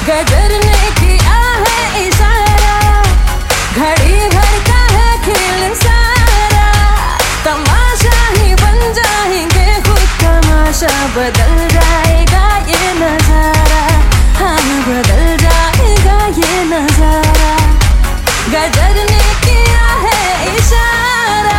गदर ने किया है इशारा, घड़ी भर का है खेल सारा। तमाशा ही बन जाएंगे खुद तमाशा, बदल जाएगा ये नजारा, हाँ बदल जाएगा ये नजारा। गदर ने किया है इशारा।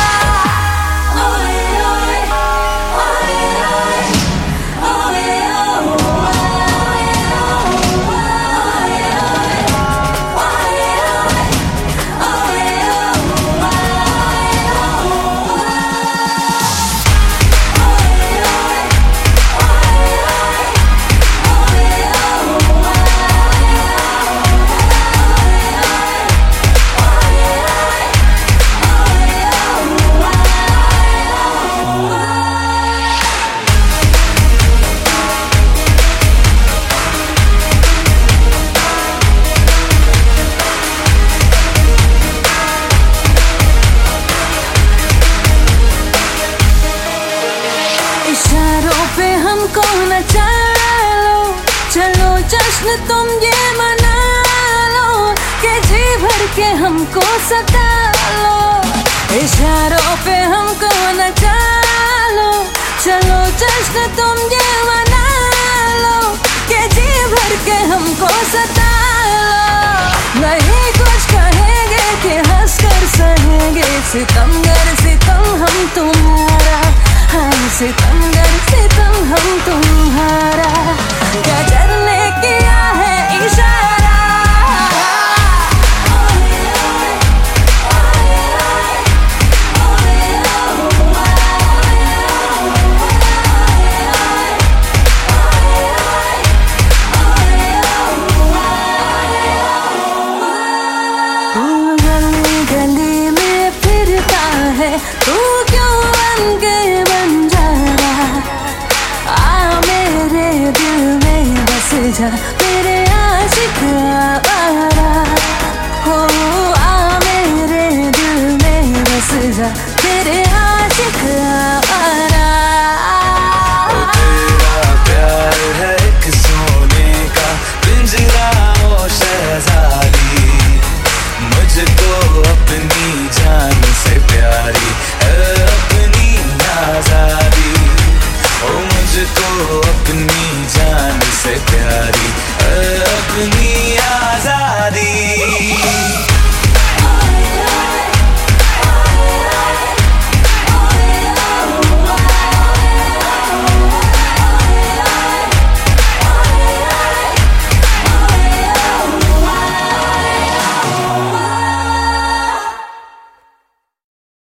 इशारों पे हमको नचा लो, चलो जश्न तुम ये मना लो, कि जी भर के हमको सता लो। इशारों पे हमको नचा लो, चलो जश्न तुम ये मना लो, कि जी भर के हमको सता लो। नहीं कुछ कहेंगे कि हंस कर सहेंगे, सितमगर सितम हम तुम्हारा, हाँ सितमगर सितम हम तुम्हारा। गदर ने किया है इशारा। तू गली गली में फिरता है, तू क्यों बन के बन जा रहा। आ मेरे दिल में बस जा, मेरे आशिक आवारा हो। आ मेरे दिल में बस जा, मेरे आशिक आवारा।